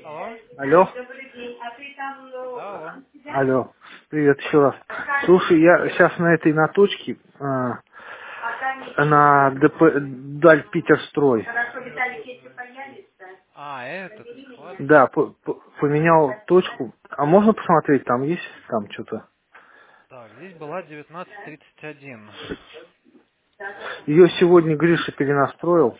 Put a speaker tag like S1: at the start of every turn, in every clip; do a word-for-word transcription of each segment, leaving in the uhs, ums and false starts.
S1: Алло?
S2: Алло.
S1: Да, алло.
S2: Алло. Привет еще раз. Слушай, я сейчас на этой на точке, а, на ДП, Даль Питерстрой.
S1: А, этот склад.
S2: Да, по- по- поменял точку. А можно посмотреть, там есть там что-то?
S1: Так, здесь была девятнадцать тридцать один.
S2: Ее сегодня Гриша перенастроил.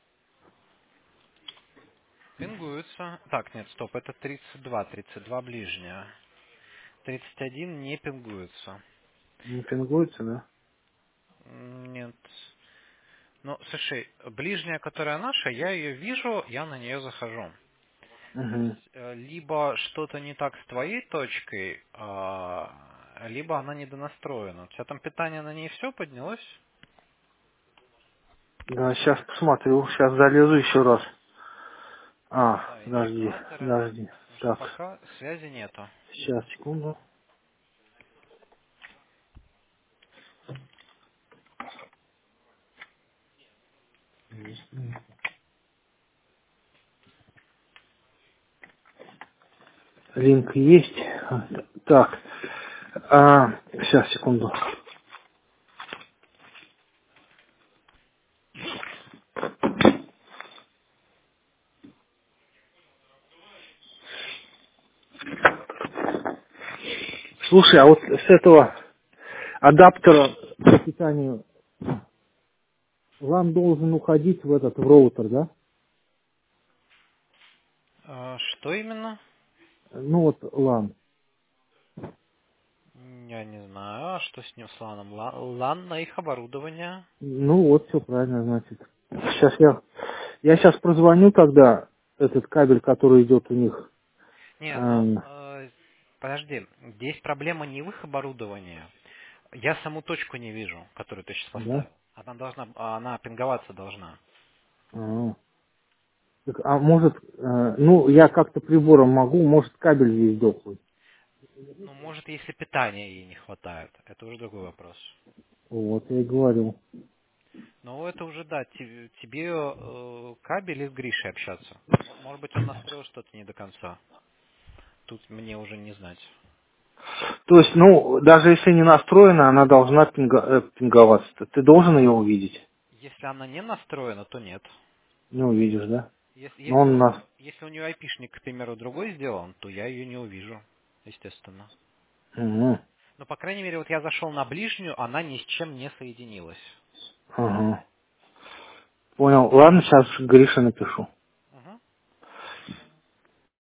S1: Пингуется. Так, нет, стоп, это тридцать два, тридцать два ближняя. тридцать один не пингуется.
S2: Не пингуется, да?
S1: М, Нет. Ну, слушай, ближняя, которая наша, я ее вижу, я на нее захожу. То
S2: Угу.
S1: есть, э, либо что-то не так с твоей точкой, а, либо она недонастроена. У тебя там питание на ней все поднялось?
S2: Да, сейчас посмотрю, сейчас залезу еще раз. А,
S1: Да,
S2: подожди,
S1: индикаторы.
S2: подожди.
S1: Потому что
S2: Так,
S1: пока связи нету.
S2: сейчас, секунду. Линк есть. Так, а, сейчас, секунду. Слушай, а вот с этого адаптера к питанию лан должен уходить в этот в роутер, да?
S1: А, что именно?
S2: Ну вот лан.
S1: Я не знаю, а что с ним с ланом? Ла- Лан на их оборудование.
S2: Ну вот, все правильно, значит. Сейчас я, я сейчас прозвоню тогда этот кабель, который идет у них.
S1: Нет, ну,
S2: эм,
S1: э, подожди, здесь проблема не в их оборудовании. Я саму точку не вижу, которую ты сейчас
S2: да?
S1: поставил. Она должна, она пинговаться должна.
S2: А, так, а может, э, ну я как-то прибором могу, может кабель здесь дохлый.
S1: Ну, может, если питания ей не хватает. Это уже другой вопрос.
S2: Вот, я и говорю.
S1: Но это уже, да, те- тебе э, кабель и с Гришей общаться. М- Может быть, он настроил что-то не до конца. Тут мне уже не знать.
S2: То есть, ну, даже если не настроена, она должна пинга- э, пинговаться. Ты должен ее увидеть?
S1: Если она не настроена, то нет.
S2: Не увидишь, да?
S1: Если,
S2: Но
S1: если,
S2: он
S1: у,
S2: нас...
S1: если у нее айпишник, к примеру, другой сделан, то я ее не увижу, естественно.
S2: Угу.
S1: Но, по крайней мере, вот я зашел на ближнюю, она ни с чем не соединилась.
S2: Ага. Понял. Ладно, сейчас Грише напишу.